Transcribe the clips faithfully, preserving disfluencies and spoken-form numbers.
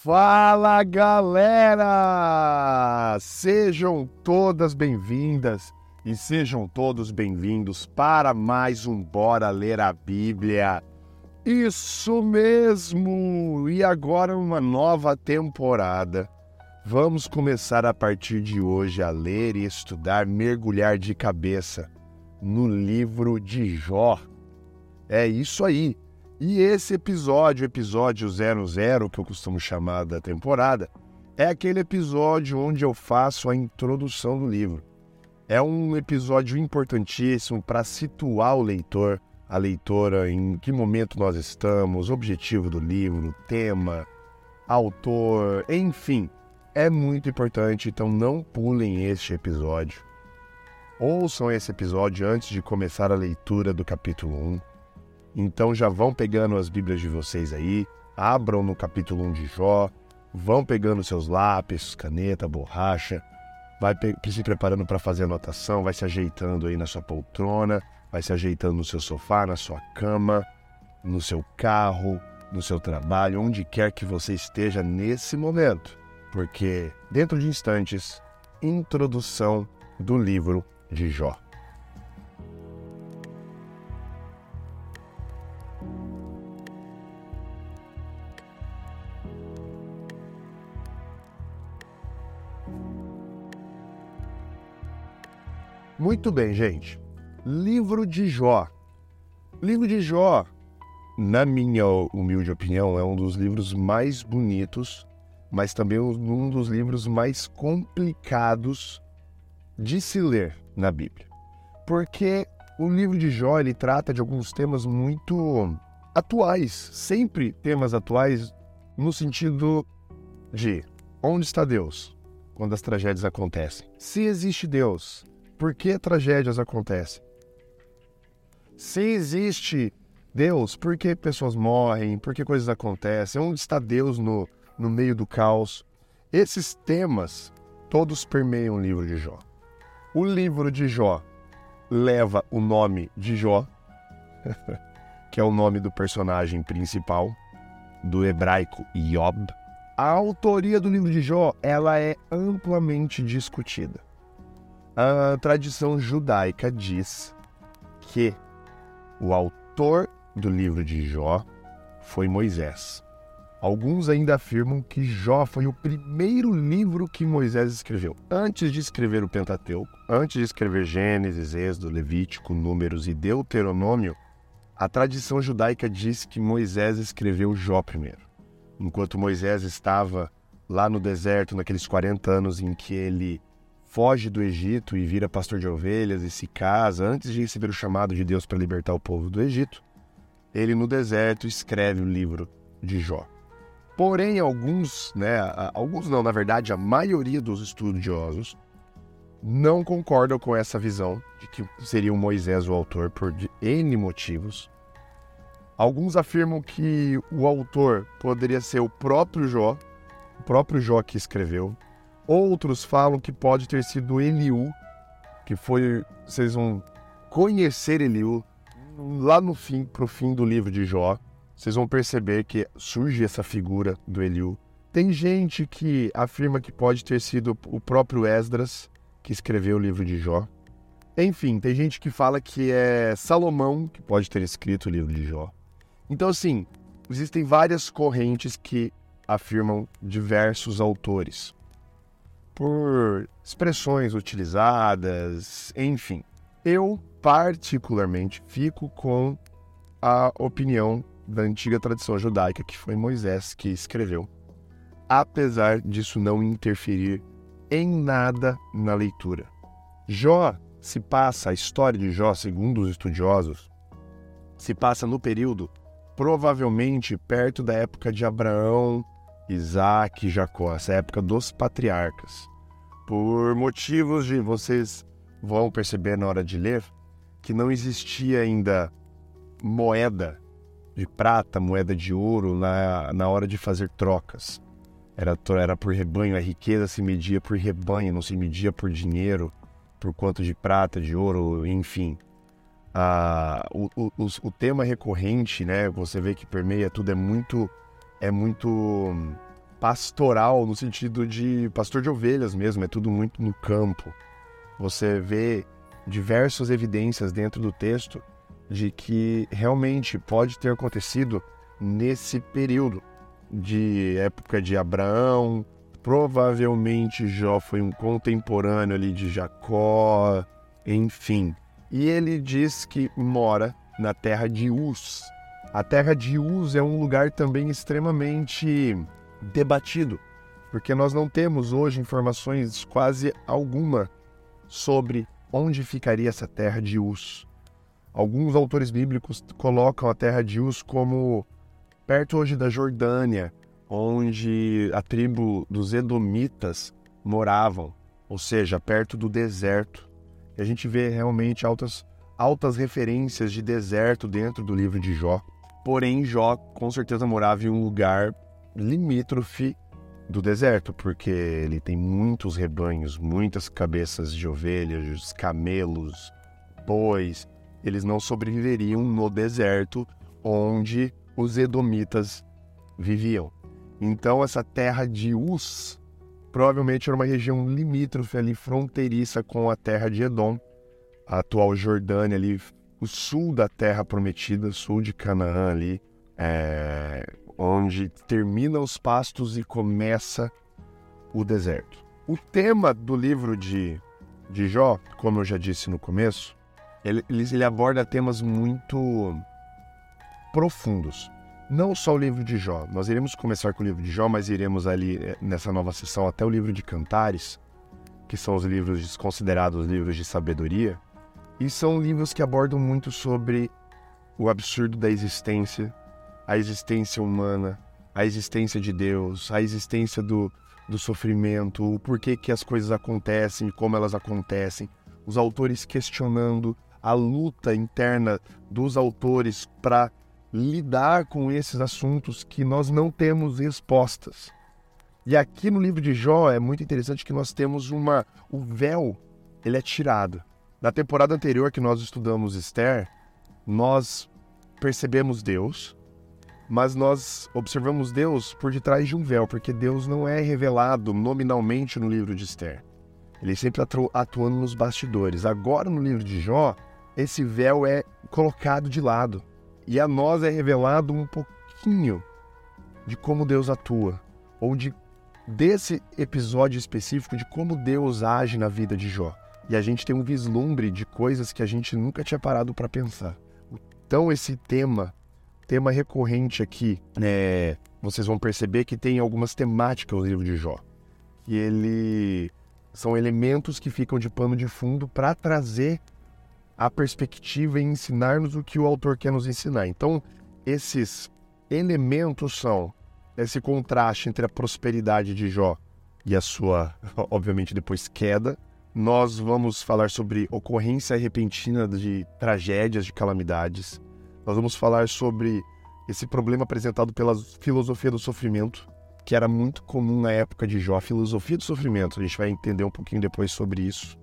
Fala, galera! Sejam todas bem-vindas e sejam todos bem-vindos para mais um Bora Ler a Bíblia. Isso mesmo! E agora uma nova temporada. Vamos começar a partir de hoje a ler e estudar, mergulhar de cabeça no livro de Jó. É isso aí! E esse episódio, episódio zero zero, que eu costumo chamar da temporada, é aquele episódio onde eu faço a introdução do livro. É um episódio importantíssimo para situar o leitor, a leitora, em que momento nós estamos, objetivo do livro, tema, autor, enfim. É muito importante, então não pulem este episódio. Ouçam esse episódio antes de começar a leitura do capítulo um. Então já vão pegando as Bíblias de vocês aí, abram no capítulo um de Jó, vão pegando seus lápis, caneta, borracha, vai pe- se preparando para fazer anotação, vai se ajeitando aí na sua poltrona, vai se ajeitando no seu sofá, na sua cama, no seu carro, no seu trabalho, onde quer que você esteja nesse momento. Porque dentro de instantes, introdução do livro de Jó. Muito bem, gente. Livro de Jó. Livro de Jó, na minha humilde opinião, é um dos livros mais bonitos, mas também um dos livros mais complicados de se ler na Bíblia. Porque o livro de Jó, ele trata de alguns temas muito atuais, sempre temas atuais no sentido de onde está Deus quando as tragédias acontecem? Se existe Deus, por que tragédias acontecem? Se existe Deus, por que pessoas morrem? Por que coisas acontecem? Onde está Deus no, no meio do caos? Esses temas todos permeiam o livro de Jó. O livro de Jó leva o nome de Jó, que é o nome do personagem principal, do hebraico Yob. A autoria do livro de Jó, ela é amplamente discutida. A tradição judaica diz que o autor do livro de Jó foi Moisés. Alguns ainda afirmam que Jó foi o primeiro livro que Moisés escreveu. Antes de escrever o Pentateuco, antes de escrever Gênesis, Êxodo, Levítico, Números e Deuteronômio, a tradição judaica diz que Moisés escreveu Jó primeiro. Enquanto Moisés estava lá no deserto, naqueles quarenta anos em que ele foge do Egito e vira pastor de ovelhas e se casa antes de receber o chamado de Deus para libertar o povo do Egito, ele no deserto escreve o livro de Jó. Porém, alguns, né, alguns não, na verdade, a maioria dos estudiosos não concordam com essa visão de que seria o Moisés o autor por N motivos. Alguns afirmam que o autor poderia ser o próprio Jó, o próprio Jó que escreveu. Outros falam que pode ter sido Eliú, que foi, vocês vão conhecer Eliú lá no fim, pro fim do livro de Jó. Vocês vão perceber que surge essa figura do Eliú. Tem gente que afirma que pode ter sido o próprio Esdras que escreveu o livro de Jó. Enfim, tem gente que fala que é Salomão que pode ter escrito o livro de Jó. Então, assim, existem várias correntes que afirmam diversos autores, por expressões utilizadas, enfim. Eu, particularmente, fico com a opinião da antiga tradição judaica, que foi Moisés que escreveu, apesar disso não interferir em nada na leitura. Jó se passa, a história de Jó, segundo os estudiosos, se passa no período, provavelmente perto da época de Abraão, Isaac e Jacó, essa época dos patriarcas. Por motivos de, vocês vão perceber na hora de ler, que não existia ainda moeda de prata, moeda de ouro na, na hora de fazer trocas. Era, era por rebanho, a riqueza se media por rebanho, não se media por dinheiro, por quanto de prata, de ouro, enfim. Ah, o, o, o tema recorrente, né, você vê que permeia tudo, é muito, é muito pastoral, no sentido de pastor de ovelhas mesmo, é tudo muito no campo. Você vê diversas evidências dentro do texto de que realmente pode ter acontecido nesse período de época de Abraão. Provavelmente Jó foi um contemporâneo ali de Jacó, enfim. E ele diz que mora na terra de Uz. A terra de Uz é um lugar também extremamente debatido, porque nós não temos hoje informações quase alguma sobre onde ficaria essa terra de Uz. Alguns autores bíblicos colocam a terra de Uz como perto hoje da Jordânia, onde a tribo dos Edomitas moravam, ou seja, perto do deserto. E a gente vê realmente altas, altas referências de deserto dentro do livro de Jó. Porém, Jó com certeza morava em um lugar limítrofe do deserto, porque ele tem muitos rebanhos, muitas cabeças de ovelhas, camelos, bois. Eles não sobreviveriam no deserto onde os edomitas viviam. Então, essa terra de Uz provavelmente era uma região limítrofe ali, fronteiriça com a terra de Edom, a atual Jordânia ali, o sul da terra prometida, sul de Canaã ali, é, onde termina os pastos e começa o deserto. O tema do livro de, de Jó, como eu já disse no começo, ele, ele aborda temas muito profundos. Não só o livro de Jó, nós iremos começar com o livro de Jó, mas iremos ali nessa nova sessão até o livro de Cantares, que são os livros considerados livros de sabedoria, e são livros que abordam muito sobre o absurdo da existência, a existência humana, a existência de Deus, a existência do, do sofrimento, o porquê que as coisas acontecem, como elas acontecem, os autores questionando a luta interna dos autores para lidar com esses assuntos que nós não temos respostas. E aqui no livro de Jó é muito interessante que nós temos uma... o véu, ele é tirado. Na temporada anterior que nós estudamos Esther, nós percebemos Deus, mas nós observamos Deus por detrás de um véu, porque Deus não é revelado nominalmente no livro de Esther. Ele sempre atu- atuando nos bastidores. Agora no livro de Jó, esse véu é colocado de lado. E a nós é revelado um pouquinho de como Deus atua, ou de, desse episódio específico de como Deus age na vida de Jó. E a gente tem um vislumbre de coisas que a gente nunca tinha parado para pensar. Então esse tema, tema recorrente aqui, é, vocês vão perceber que tem algumas temáticas no livro de Jó. Que ele são elementos que ficam de pano de fundo para trazer a perspectiva e ensinar-nos o que o autor quer nos ensinar. Então, esses elementos são esse contraste entre a prosperidade de Jó e a sua, obviamente, depois queda. Nós vamos falar sobre ocorrência repentina de tragédias, de calamidades. Nós vamos falar sobre esse problema apresentado pela filosofia do sofrimento, que era muito comum na época de Jó. A filosofia do sofrimento, a gente vai entender um pouquinho depois sobre isso.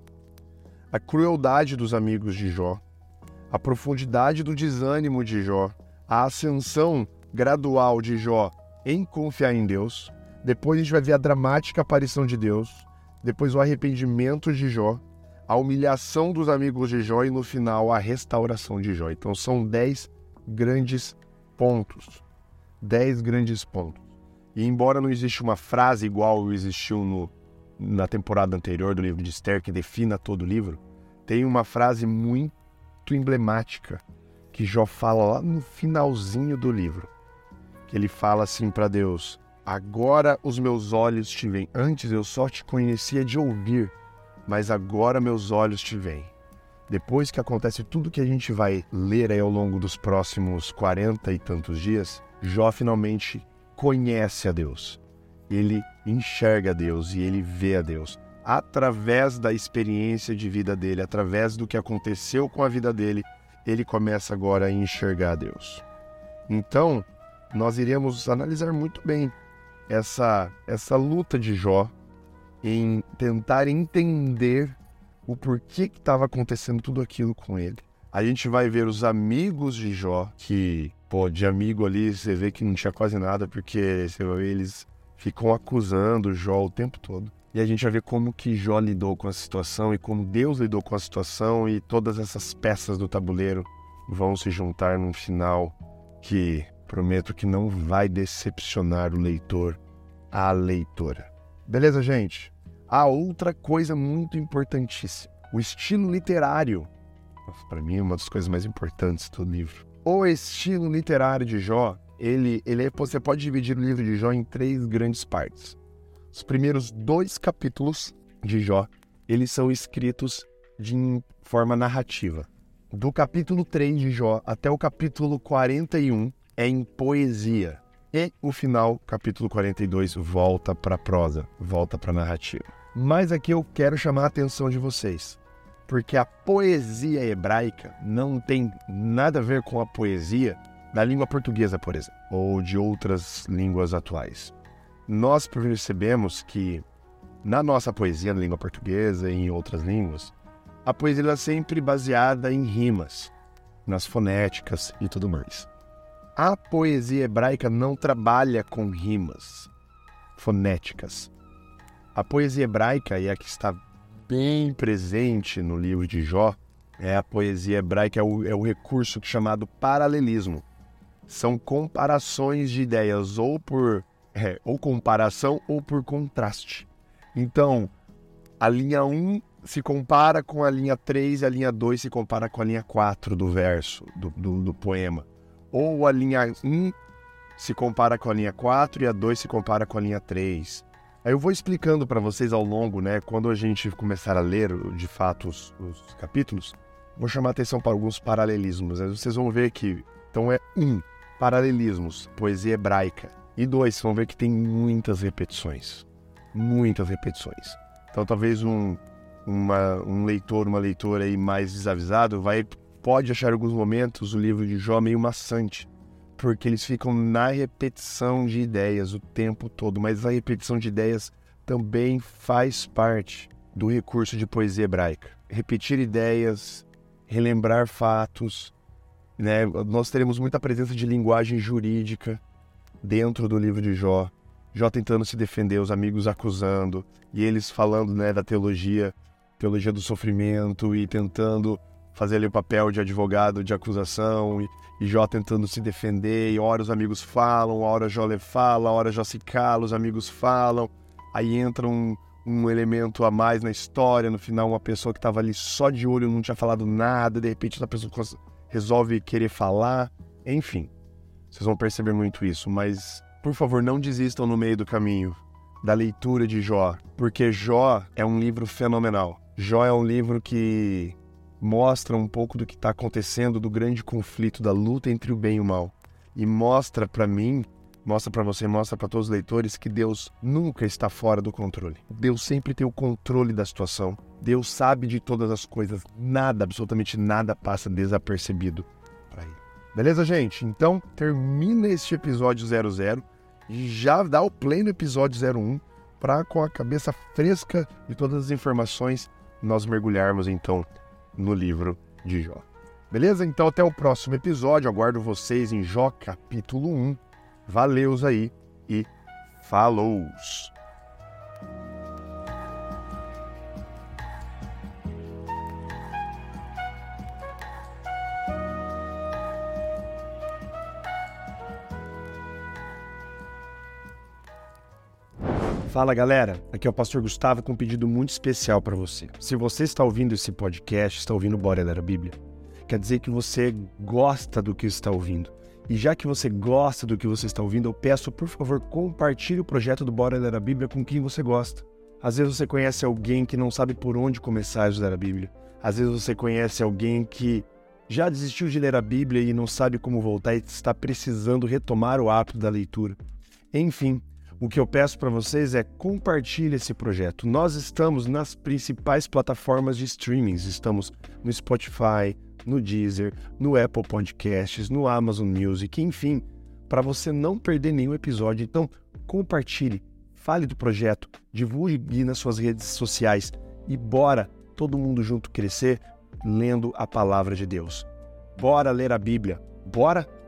A crueldade dos amigos de Jó, a profundidade do desânimo de Jó, a ascensão gradual de Jó em confiar em Deus. Depois a gente vai ver a dramática aparição de Deus, depois o arrependimento de Jó, a humilhação dos amigos de Jó e no final a restauração de Jó. Então são dez grandes pontos, dez grandes pontos. E embora não exista uma frase igual existiu no na temporada anterior do livro de Esther, que defina todo o livro, tem uma frase muito emblemática que Jó fala lá no finalzinho do livro, que ele fala assim para Deus: agora os meus olhos te veem. Antes eu só te conhecia de ouvir, mas agora meus olhos te veem. Depois que acontece tudo que a gente vai ler aí ao longo dos próximos quarenta e tantos dias, Jó finalmente conhece a Deus. Ele enxerga a Deus e ele vê a Deus. Através da experiência de vida dele, através do que aconteceu com a vida dele, ele começa agora a enxergar a Deus. Então, nós iremos analisar muito bem essa, essa luta de Jó em tentar entender o porquê que estava acontecendo tudo aquilo com ele. A gente vai ver os amigos de Jó, que, pô, de amigo ali, você vê que não tinha quase nada, porque você vai ver eles ficam acusando Jó o tempo todo. E a gente vai ver como que Jó lidou com a situação e como Deus lidou com a situação, e todas essas peças do tabuleiro vão se juntar num final que prometo que não vai decepcionar o leitor, a leitora. Beleza, gente? A outra coisa muito importantíssima, o estilo literário. Para mim é uma das coisas mais importantes do livro. O estilo literário de Jó, ele, ele é, você pode dividir o livro de Jó em três grandes partes. Os primeiros dois capítulos de Jó, eles são escritos de forma narrativa. Do capítulo três de Jó até o capítulo quarenta e um é em poesia. E o final, capítulo quarenta e dois, volta para a prosa, volta para a narrativa. Mas aqui eu quero chamar a atenção de vocês, porque a poesia hebraica não tem nada a ver com a poesia da língua portuguesa, por exemplo, ou de outras línguas atuais. Nós percebemos que na nossa poesia, na língua portuguesa e em outras línguas, a poesia é sempre baseada em rimas, nas fonéticas e tudo mais. A poesia hebraica não trabalha com rimas fonéticas. A poesia hebraica, e a que está bem presente no livro de Jó, é a poesia hebraica, é o, é o recurso chamado paralelismo. São comparações de ideias, ou por é, ou comparação ou por contraste. Então, a linha um se compara com a linha três e a linha dois se compara com a linha quatro do verso, do, do, do poema. Ou a linha um se compara com a linha quatro e a dois se compara com a linha três. Aí eu vou explicando para vocês ao longo, né? Quando a gente começar a ler, de fato, os, os capítulos, vou chamar a atenção para alguns paralelismos. Aí vocês vão ver que, então é um, paralelismos, poesia hebraica. E dois, vão ver que tem muitas repetições. Muitas repetições. Então talvez um, uma, um leitor, uma leitora aí mais desavisado vai, pode achar em alguns momentos o livro de Jó meio maçante, porque eles ficam na repetição de ideias o tempo todo, mas a repetição de ideias também faz parte do recurso de poesia hebraica. Repetir ideias, relembrar fatos, né? Nós teremos muita presença de linguagem jurídica dentro do livro de Jó. Jó tentando se defender, os amigos acusando, e eles falando, né, da teologia, teologia do sofrimento, e tentando fazer ali o papel de advogado de acusação, e, e Jó tentando se defender, e hora os amigos falam, hora Jó le fala, hora Jó se cala, os amigos falam, aí entra um, um elemento a mais na história, no final uma pessoa que estava ali só de olho, não tinha falado nada, de repente outra pessoa resolve querer falar, enfim, vocês vão perceber muito isso, mas por favor não desistam no meio do caminho da leitura de Jó, porque Jó é um livro fenomenal. Jó é um livro que mostra um pouco do que está acontecendo, do grande conflito, da luta entre o bem e o mal. E mostra para mim, mostra para você, mostra para todos os leitores que Deus nunca está fora do controle. Deus sempre tem o controle da situação. Deus sabe de todas as coisas. Nada, absolutamente nada passa desapercebido para ele. Beleza, gente? Então, termina este episódio zero zero e já dá o play no episódio zero um para, com a cabeça fresca de todas as informações, nós mergulharmos, então, no livro de Jó. Beleza? Então até o próximo episódio. Aguardo vocês em Jó capítulo um. Valeus aí e falou! Fala galera, aqui é o pastor Gustavo com um pedido muito especial para você. Se você está ouvindo esse podcast, está ouvindo Bora Ler a Bíblia, quer dizer que você gosta do que está ouvindo. E já que você gosta do que você está ouvindo, eu peço, por favor, compartilhe o projeto do Bora Ler a Bíblia com quem você gosta. Às vezes você conhece alguém que não sabe por onde começar a estudar a Bíblia. Às vezes você conhece alguém que já desistiu de ler a Bíblia e não sabe como voltar e está precisando retomar o hábito da leitura. Enfim, o que eu peço para vocês é compartilhe esse projeto. Nós estamos nas principais plataformas de streamings. Estamos no Spotify, no Deezer, no Apple Podcasts, no Amazon Music, enfim, para você não perder nenhum episódio. Então, compartilhe, fale do projeto, divulgue nas suas redes sociais e bora todo mundo junto crescer lendo a palavra de Deus. Bora ler a Bíblia. Bora?